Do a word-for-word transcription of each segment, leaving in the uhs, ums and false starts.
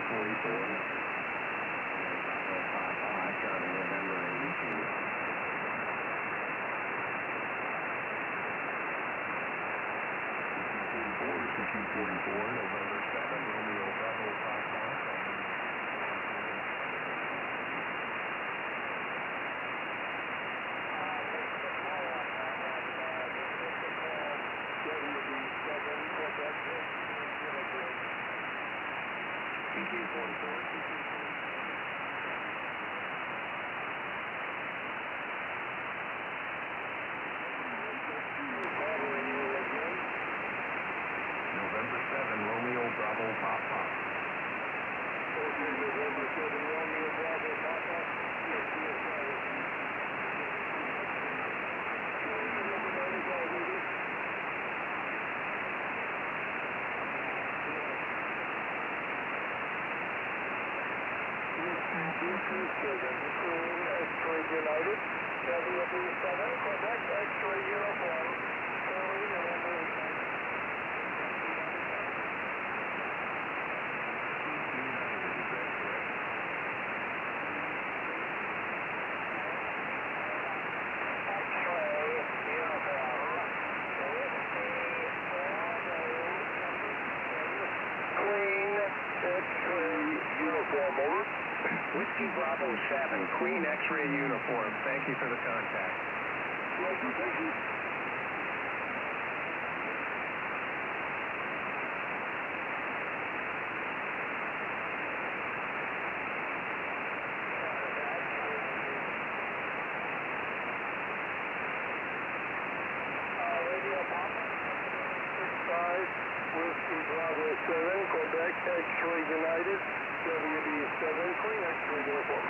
forty-four. Papa, Charlie, November eighty-two. C Q forty-four, November seven, Romeo Bravo Papa. C Q forty-four, C Q November seven, Romeo Bravo Papa. Okay, November seven, Romeo Bravo Papa. Yes, yes, X-ray United, W B seven, Quebec, X-ray uniform, Charlie, November Whiskey Bravo seven, Queen X-ray uniform. Thank you for the contact. Thank you, thank you. Radio Papa, six five, Whiskey Bravo seven, Quebec X-ray United. W B seven, Queen X-ray uniform.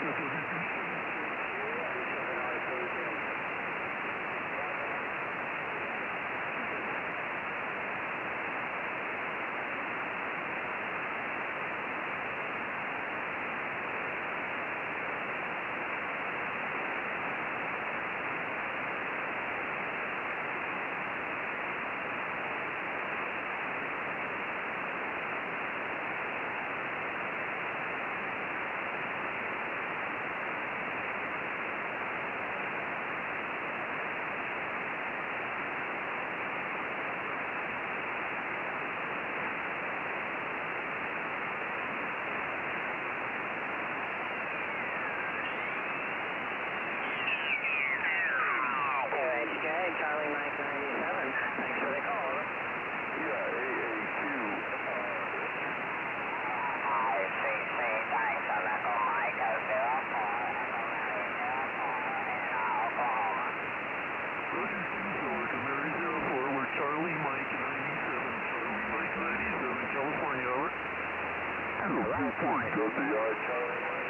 Charlie Mike ninety-seven, thanks for the call. Yeah, A A Q. I C C, thanks, I'm Echo Mike, zero four, Echo Mary zero four in Oklahoma. Roger, George, Mary zero four, we're Charlie Mike ninety-seven, Charlie Mike ninety-seven, California, over. two four, W I, Charlie Mike.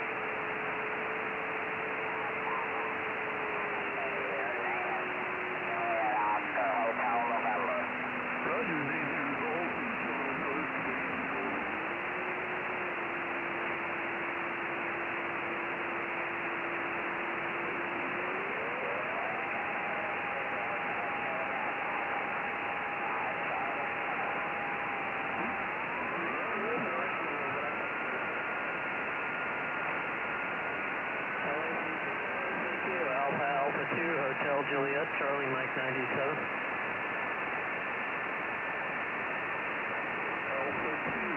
Hotel Juliet, Charlie Mike ninety-seven. Alpha two.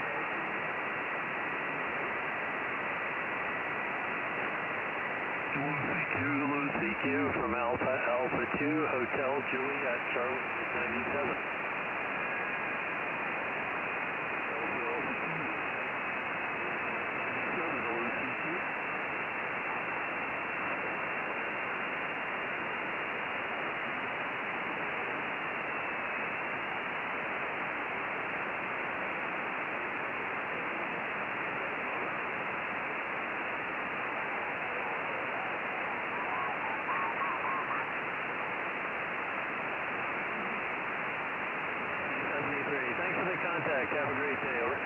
C Q, C Q from Alpha, Alpha two, Hotel Juliet, Charlie Mike ninety-seven. Thanks for the contact. Have a great day. Over.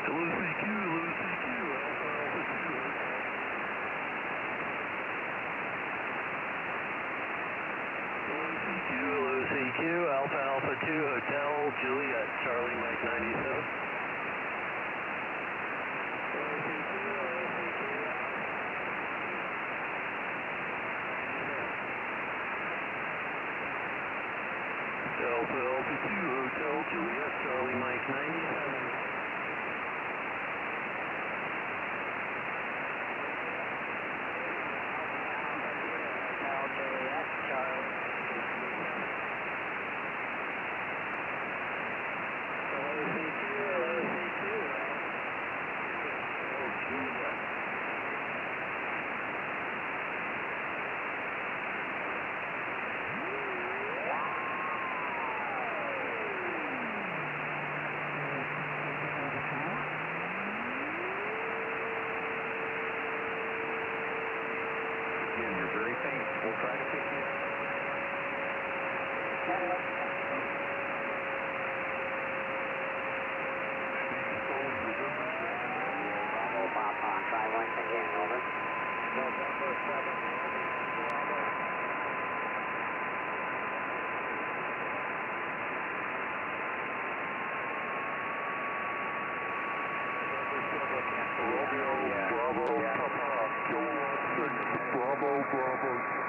Hello, C Q, hello, C Q, Alpha, Alpha two. Hello, C Q, hello, C Q, Alpha Alpha two, Hotel Juliet, Charlie Mike ninety-seven. Hello, C Q, hello, C Q. Alpha Alpha two, Hotel Juliet, Charlie Mike ninety-seven. Hotel Juliet, Charlie. Hello, C Q, hello, C Q. Hello, Juliet. Again, you're very faint. We'll try to pick you up. Bravo Papa, try once again, over. November seven, Bravo. Romeo, Bravo, Papa, Kilowatt six, Bravo, Bravo.